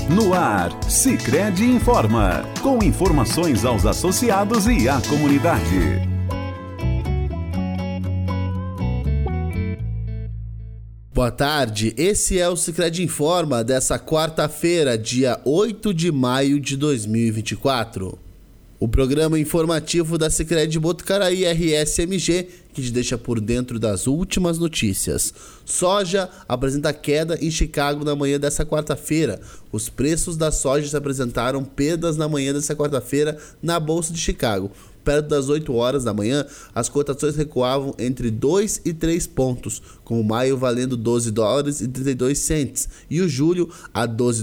No ar, Sicredi Informa, com informações aos associados e à comunidade. Boa tarde, esse é o Sicredi Informa dessa quarta-feira, dia 8 de maio de 2024. O programa informativo da Sicredi Botucaraí RSMG, que te deixa por dentro das últimas notícias. Soja apresenta queda em Chicago na manhã dessa quarta-feira. Os preços da soja apresentaram perdas na manhã dessa quarta-feira na Bolsa de Chicago. Perto das 8 horas da manhã, as cotações recuavam entre 2 e 3 pontos, com o maio valendo $12,32 e o julho a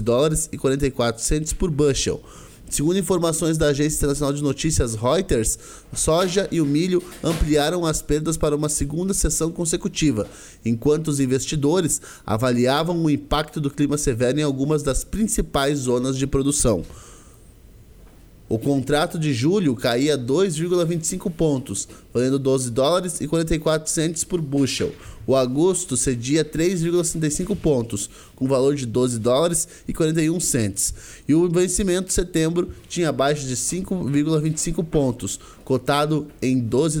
$12,44 por bushel. Segundo informações da Agência Internacional de Notícias Reuters, soja e o milho ampliaram as perdas para uma segunda sessão consecutiva, enquanto os investidores avaliavam o impacto do clima severo em algumas das principais zonas de produção. O contrato de julho caía 2,25 pontos, valendo $12,44 por bushel. O agosto cedia 3,65 pontos, com valor de $12,41. E o vencimento de setembro tinha baixa de 5,25 pontos, cotado em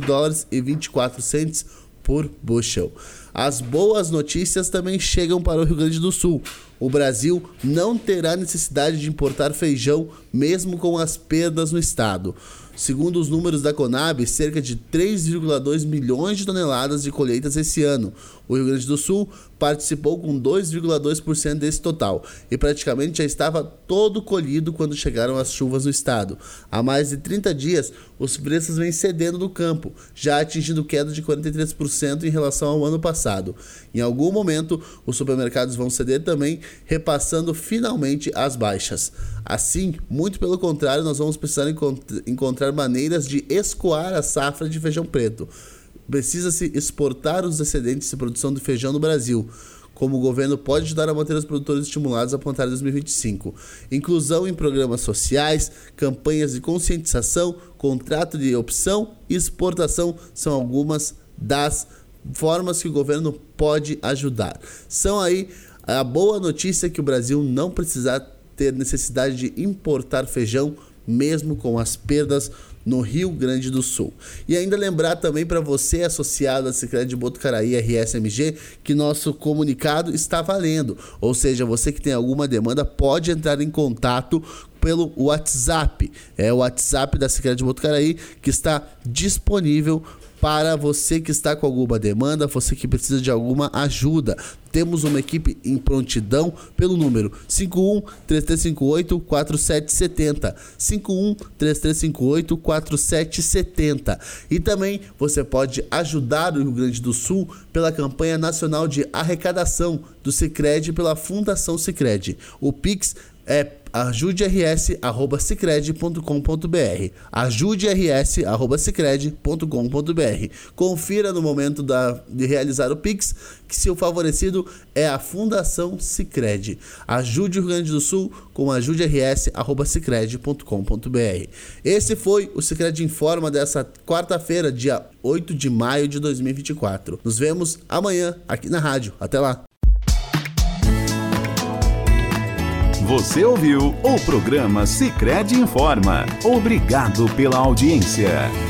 $12,24 por bushel. As boas notícias também chegam para o Rio Grande do Sul. O Brasil não terá necessidade de importar feijão, mesmo com as perdas no estado. Segundo os números da Conab, cerca de 3,2 milhões de toneladas de colheitas esse ano. O Rio Grande do Sul participou com 2,2% desse total e praticamente já estava todo colhido quando chegaram as chuvas no estado. Há mais de 30 dias, os preços vêm cedendo no campo, já atingindo queda de 43% em relação ao ano passado. Em algum momento, os supermercados vão ceder também, repassando finalmente as baixas. Assim, muito pelo contrário, nós vamos precisar encontrar maneiras de escoar a safra de feijão preto. Precisa-se exportar os excedentes de produção de feijão no Brasil. Como o governo pode ajudar a manter os produtores estimulados a plantar em 2025. Inclusão em programas sociais, campanhas de conscientização, contrato de opção e exportação são algumas das formas que o governo pode ajudar. São aí a boa notícia que o Brasil não precisar ter necessidade de importar feijão, mesmo com as perdas no Rio Grande do Sul. E ainda lembrar também para você, associado à Sicredi Botucaraí RSMG, que nosso comunicado está valendo. Ou seja, você que tem alguma demanda pode entrar em contato pelo WhatsApp. É o WhatsApp da Sicredi Botucaraí que está disponível para você que está com alguma demanda, você que precisa de alguma ajuda. Temos uma equipe em prontidão pelo número 51-3358-4770. 51-3358-4770. E também você pode ajudar o Rio Grande do Sul pela campanha nacional de arrecadação do Sicredi pela Fundação Sicredi. O Pix é ajudeRS@sicredi.com.br. ajudeRS@sicredi.com.br. Confira no momento de realizar o Pix que seu favorecido é a Fundação Sicredi. Ajude o Rio Grande do Sul com ajudeRS@sicredi.com.br. Esse foi o Sicredi Informa dessa quarta-feira, dia 8 de maio de 2024. Nos vemos amanhã aqui na rádio. Até lá! Você ouviu o programa Sicredi Informa. Obrigado pela audiência.